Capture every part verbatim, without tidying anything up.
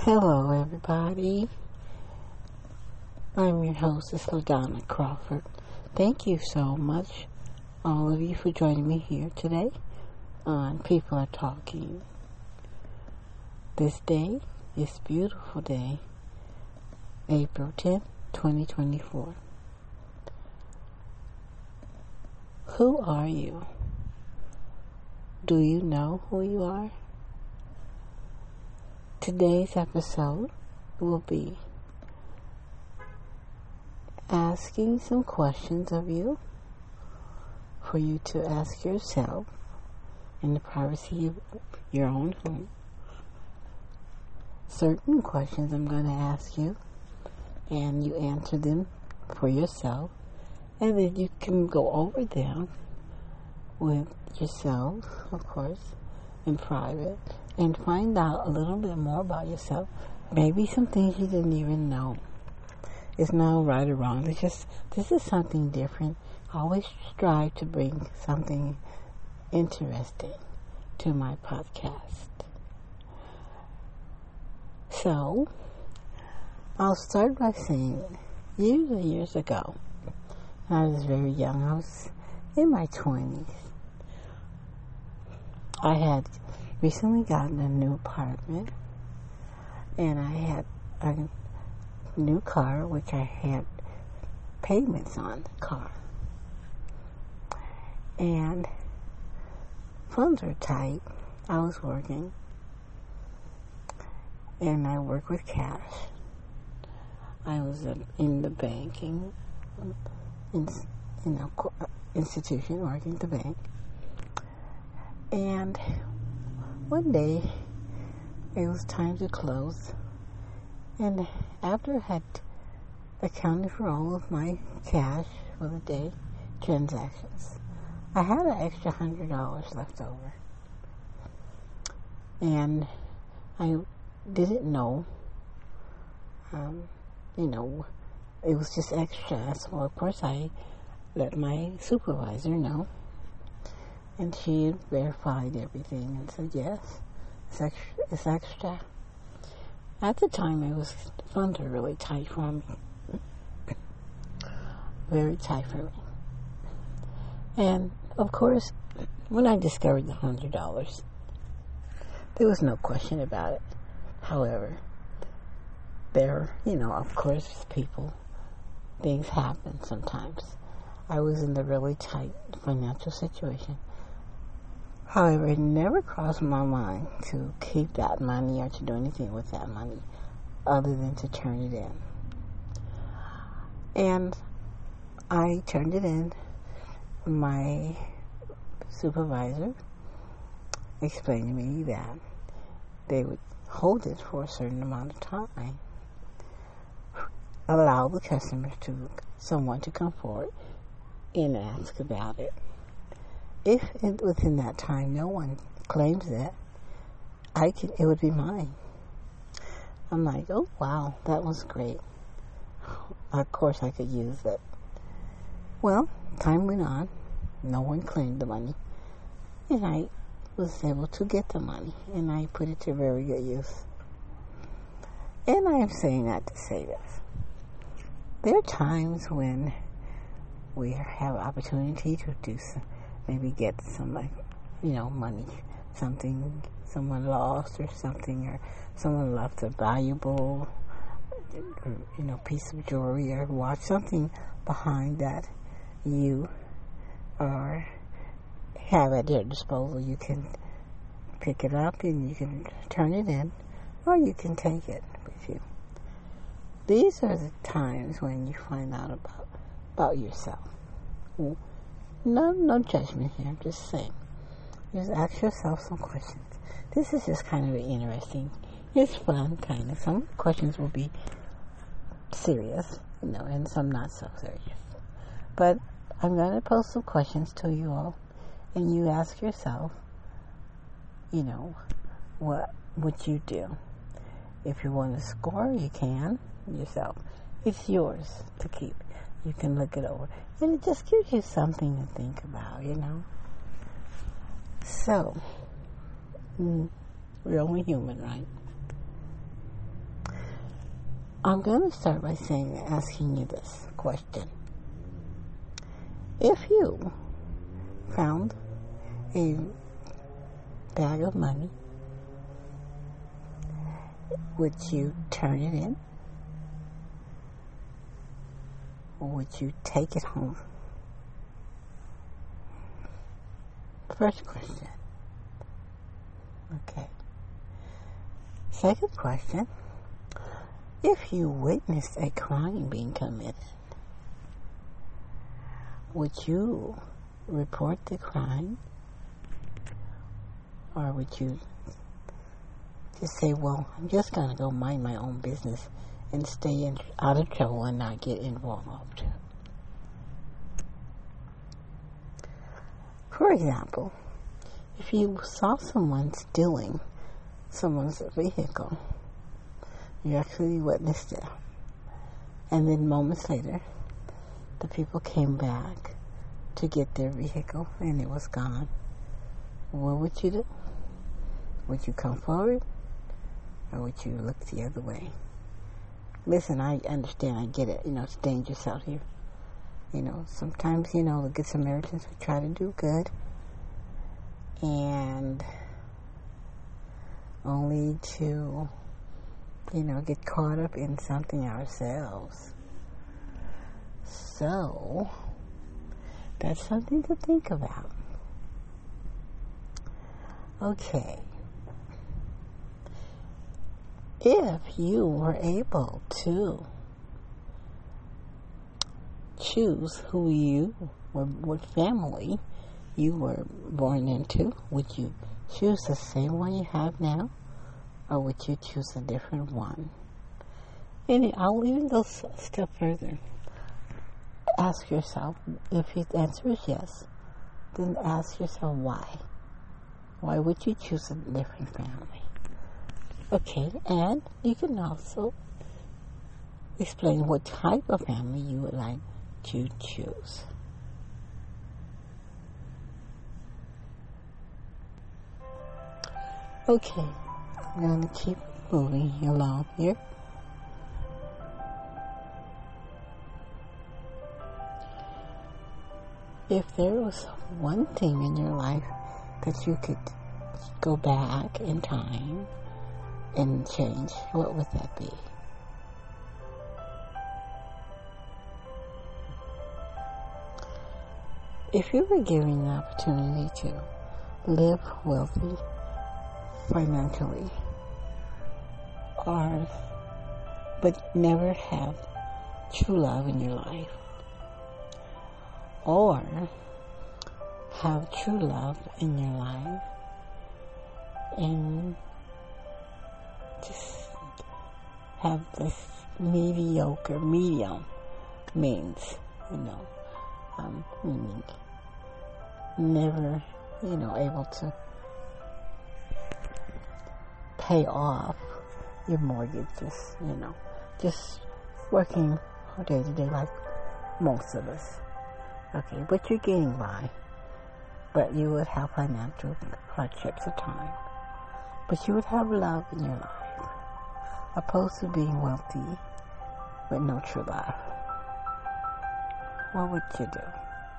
Hello, everybody. I'm your hostess, LaDonna Crawford. Thank you so much, all of you, for joining me here today on People Are Talking. This day, this beautiful day, April tenth, twenty twenty-four. Who are you? Do you know who you are? Today's episode will be asking some questions of you for you to ask yourself in the privacy of your own home. Certain questions I'm going to ask you, and you answer them for yourself, and then you can go over them with yourself, of course, in private, and find out a little bit more about yourself. Maybe some things you didn't even know. It's not right or wrong. It's just, this is something different. I always strive to bring something interesting to my podcast. So, I'll start by saying, years and years ago, when I was very young, I was in my twenties, I had recently gotten a new apartment, and I had a new car, which I had payments on the car, and funds were tight. I was working, and I worked with cash. I was in the banking in, you know, institution, working at the bank, and one day, it was time to close, and after I had accounted for all of my cash for the day, transactions, I had an extra hundred dollars left over, and I didn't know, um, you know, it was just extra, so of course I let my supervisor know. And she had verified everything and said, yes, it's extra. It's extra. At the time, it was, funds were really tight for me. Very tight for me. And, of course, when I discovered the one hundred dollars, there was no question about it. However, there, you know, of course, people, things happen sometimes. I was in a really tight financial situation. However, it never crossed my mind to keep that money or to do anything with that money other than to turn it in. And I turned it in. My supervisor explained to me that they would hold it for a certain amount of time, allow the customers to, someone to come forward and ask about it. If it, within that time no one claims it, I can, it would be mine. I'm like, oh wow, that was great. Of course I could use it. Well, time went on. No one claimed the money. And I was able to get the money. And I put it to very good use. And I am saying that to say this. There are times when we have opportunity to do some, maybe get some, like, you know, money, something someone lost or something, or someone left a valuable, you know, piece of jewelry or watch, something behind that you are have at your disposal. You can pick it up and you can turn it in, or you can take it with you. These are the times when you find out about about yourself. No, no judgment here. I'm just saying. Just ask yourself some questions. This is just kind of interesting. It's fun, kind of. Some questions will be serious, you know, and some not so serious. But I'm going to post some questions to you all, and you ask yourself, you know, what would you do? If you want to score, you can yourself. It's yours to keep. You can look it over. And it just gives you something to think about, you know. So, mm, we're only human, right? I'm going to start by saying, asking you this question. If you found a bag of money, would you turn it in? Or would you take it home? First question. Okay. Second question. If you witnessed a crime being committed, would you report the crime? Or would you just say, well, I'm just going to go mind my own business and stay in, out of trouble and not get involved? For example, if you saw someone stealing someone's vehicle, you actually witnessed it, and then moments later, the people came back to get their vehicle and it was gone, what would you do? Would you come forward, or would you look the other way? Listen, I understand, I get it, you know, it's dangerous out here. You know, sometimes, you know, the Good Samaritans would try to do good, and only to, you know, get caught up in something ourselves. So, that's something to think about. Okay. If you were able to choose who you were, what family you were born into, would you choose the same one you have now, or would you choose a different one? And I'll even go a step further. Ask yourself, if the answer is yes, then ask yourself why. Why would you choose a different family? Okay, and you can also explain what type of family you would like to choose. Okay, I'm going to keep moving along here. If there was one thing in your life that you could go back in time and change, what would that be? If you were given the opportunity to live wealthy financially, or but never have true love in your life, or have true love in your life and just have this mediocre, medium means, you know, um, meaning never, you know, able to pay off your mortgages, you know, just working day to day like most of us. Okay, but you're getting by. But you would have financial hardships at times. But you would have love in your life, opposed to being wealthy with no true love. What would you do?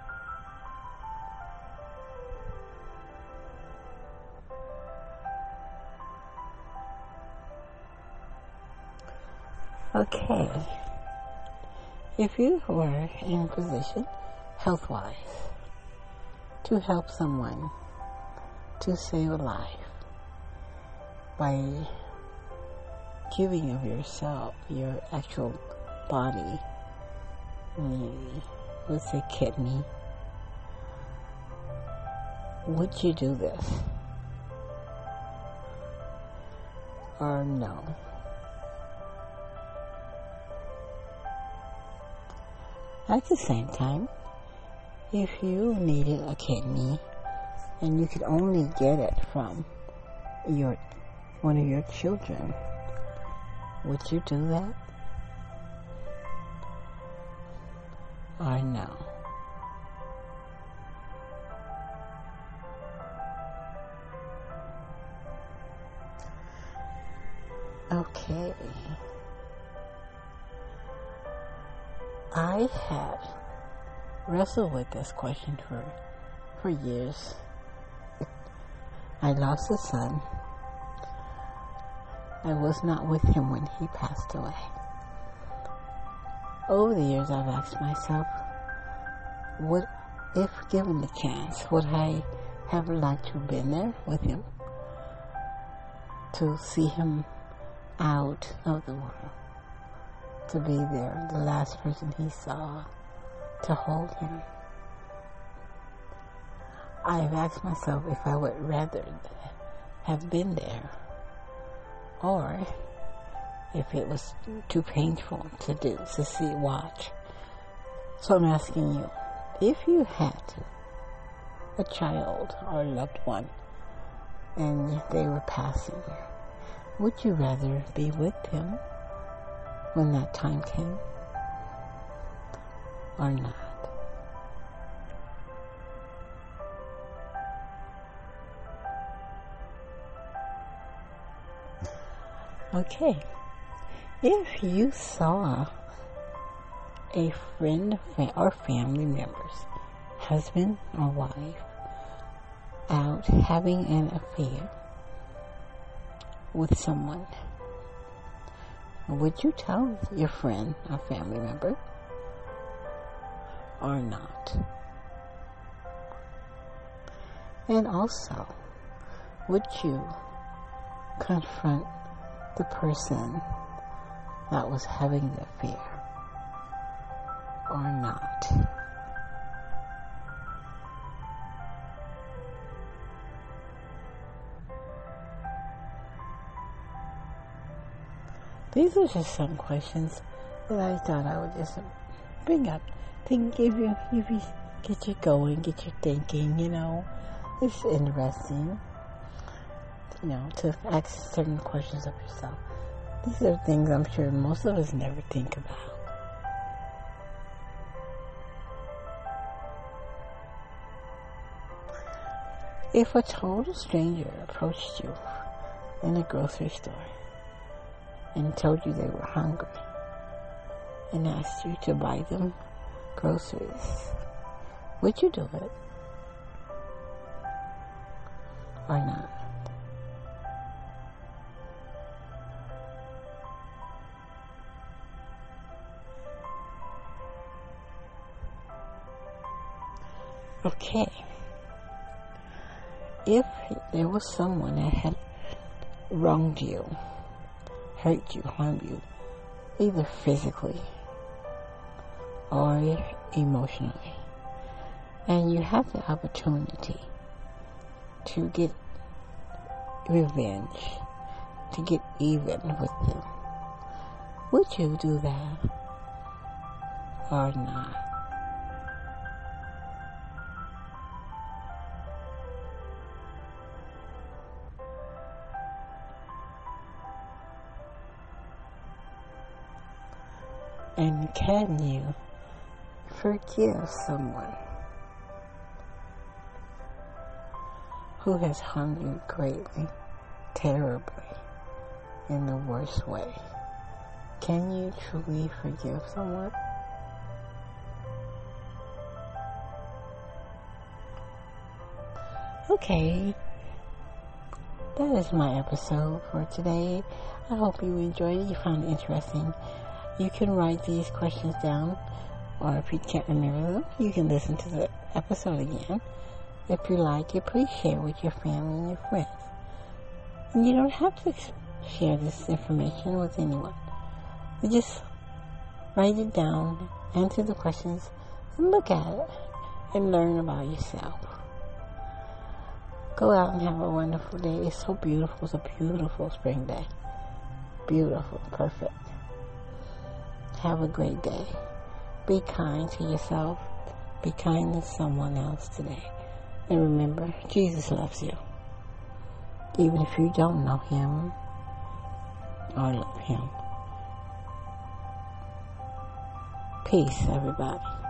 Okay. If you were in a position, health-wise, to help someone to save a life by giving of yourself, your actual body, maybe, let's say kidney, would you do this? Or no? At the same time, if you needed a kidney and you could only get it from your one of your children, would you do that? Or no? Okay. I had wrestled with this question for, for years. I lost a son. I was not with him when he passed away. Over the years, I've asked myself, would, if given the chance, would I have liked to have been there with him to see him out of the world, to be there, the last person he saw, to hold him. I've asked myself if I would rather have been there, or if it was too painful to do, to see, watch. So I'm asking you, if you had a child or a loved one and they were passing, would you rather be with them when that time came or not? Okay, if you saw a friend or family member's husband or wife out having an affair with someone, would you tell your friend or family member or not? And also, would you confront the person that was having the affair or not? These are just some questions that I thought I would just bring up to give you, give you, get you going, get you thinking, you know. It's interesting, you know, to ask certain questions of yourself. These are things I'm sure most of us never think about. If a total stranger approached you in a grocery store and told you they were hungry and asked you to buy them groceries, would you do it or not? Okay, if there was someone that had wronged you, hurt you, harmed you, either physically or emotionally, and you have the opportunity to get revenge, to get even with them, would you do that or not? And can you forgive someone who has harmed you greatly, terribly, in the worst way? Can you truly forgive someone? Okay, that is my episode for today. I hope you enjoyed it, you found it interesting. You can write these questions down, or if you can't remember them, you can listen to the episode again. If you like it, please share with your family and your friends. And you don't have to share this information with anyone. You just write it down, answer the questions, and look at it, and learn about yourself. Go out and have a wonderful day. It's so beautiful. It's a beautiful spring day. Beautiful. Perfect. Have a great day. Be kind to yourself. Be kind to someone else today. And remember, Jesus loves you. Even if you don't know Him or love Him. Peace, everybody.